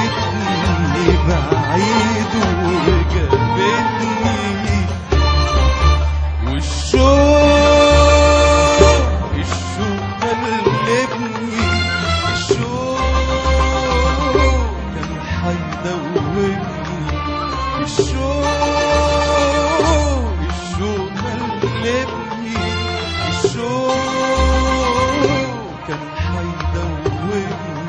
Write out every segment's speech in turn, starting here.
لقيتني بعيد وجابتني، والشوق غلبني، الشوق كان حيدوبني، الشوق غلبني، الشوق كان حيدوبني،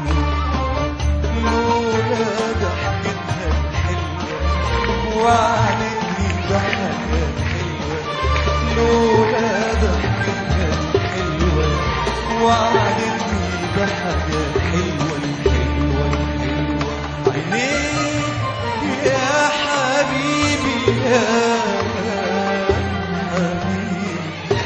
لولا ضحكتها الحلوة وعدتني بحاجات حلوة، لولا ضحكتها الحلوة وعدتني بحاجات حلوة، الحلوة الحلوة عينيك يا حبيبي يا حبيبي.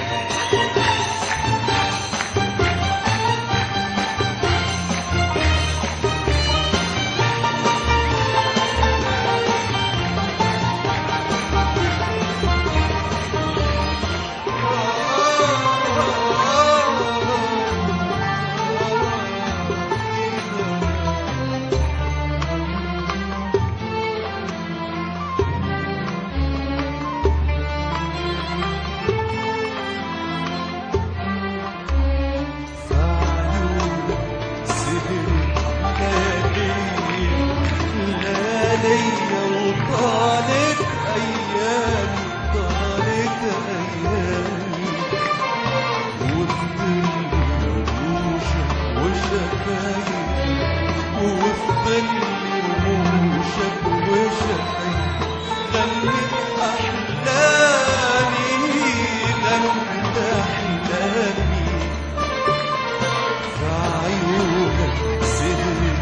وطالت أيامي، طالت أيامي، وفي رموشك وشفايفي، وفي رموشك وشفايفي غنت أحلامي، غنت أحلامي، في عيونك سهرت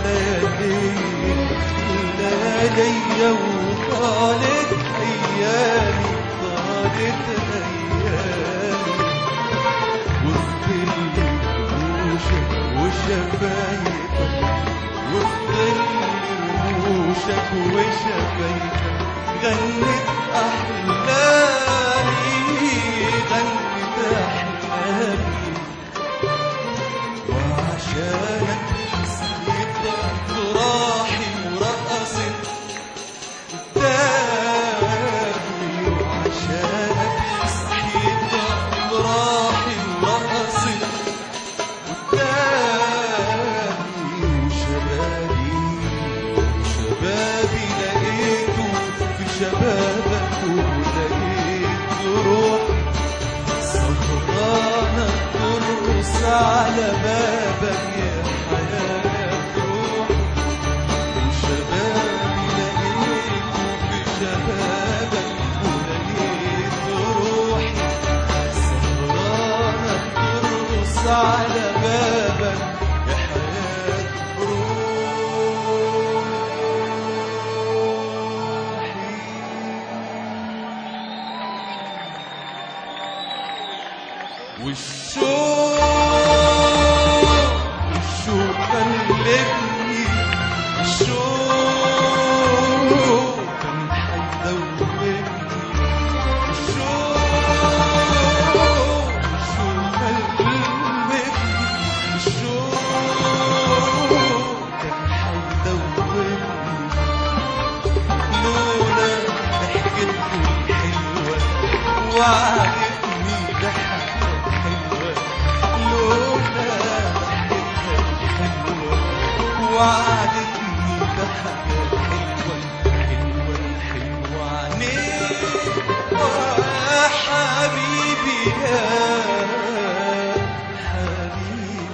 ليالي وطالت أيامي، طالت أيامي، وفي رموشك وشفايفك، وفي رموشك وشفايفك غنت أحلامي، غنت أحلامي، وعشانك سقيت أفراحي ورقصت قدامي، وعشانك سقيت أفراحي ورقصت قدامي، وشبابي لقيته في شبابك، ولقيت روح سهرانة ترقص على بابك يا حياة روح، وشبابي لقيته في شبابك، ولقيت روحي سهرانة ترقص على بابك يا حياة روحي. والشوق غلبني، الشوق كان حيدوبني، الشوق غلبني، الشوق كان حيدوبني، لولا ضحكته الحلوة وعدتني بحاجات حلوة، لولا ضحكتها الحلوة وعدتني بحاجات حلوة، الحلوة الحلوة عينيك يا حبيبي يا حبيبي.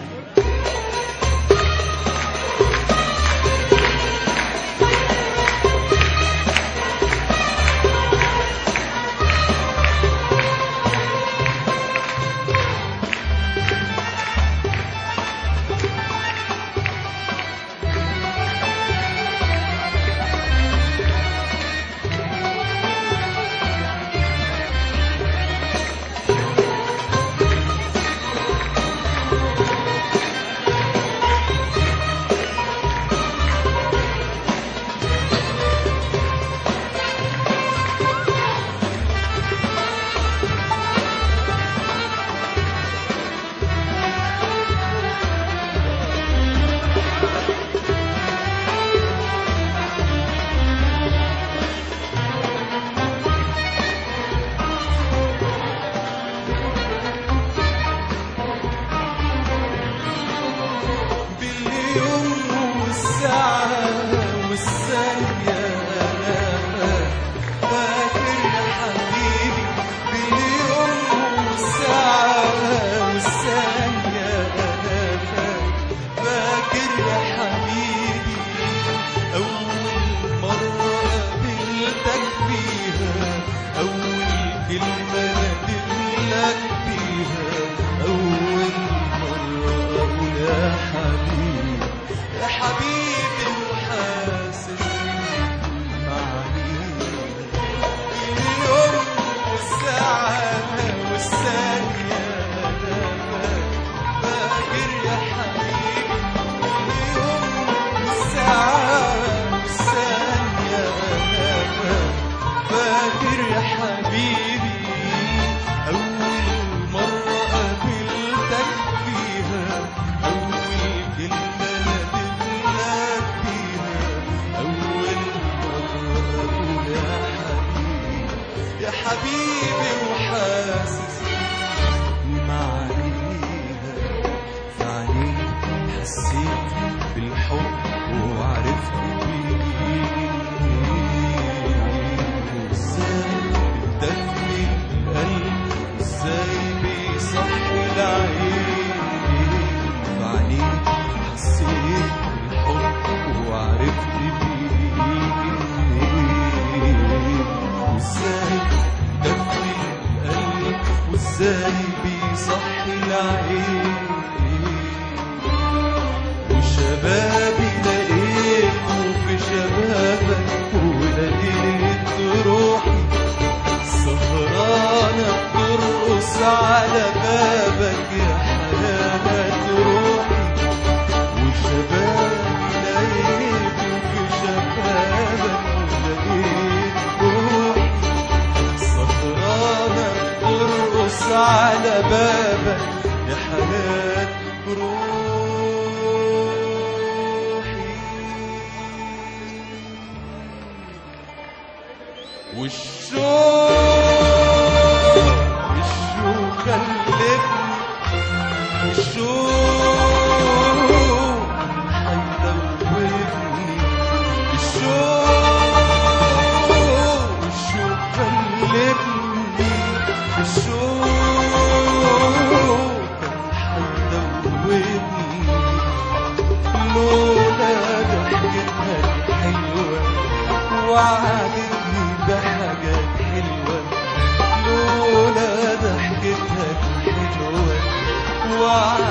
أول مرة قابلتك فيها، أول كلمة نادلك بيها، أول مرة أقول يا حبيبي يا حبيبي وحاسس معانيها. اليوم والساعة والثانية أنا فاكر يا حبيبي، اليوم والساعة والثانية أنا فاكر يا حبيبي. أول مرة قابلتك فيها، أول كلمة نادلك بيها، أول مرة أقول يا حبيبي وحاسس معانيها. في عينيك حسيت بالحب وعرفت بيه، وازاي بتدفي القلب، وازاي بيصحي العين. في عينيك حسيت بالحب وعرفت بيه، وازاي دفي القلب، وازاي بيصحي العين. وشبابي لقيته في شبابك، ولقيت روحي سهرانة بترقص على بابك يا حياة روحي. وشبابي لقيته في شبابك، ولقيت روحي سهرانة بترقص على بابك يا حياة روحي. والشوق خلتني، الشوق هيدوبني، الشوق خلتني، الشوق هيدوبني. لولا ضحكتها الحلوة وعدتني بحاجات حلوة، لولا ضحكتها الحلوة وعدتني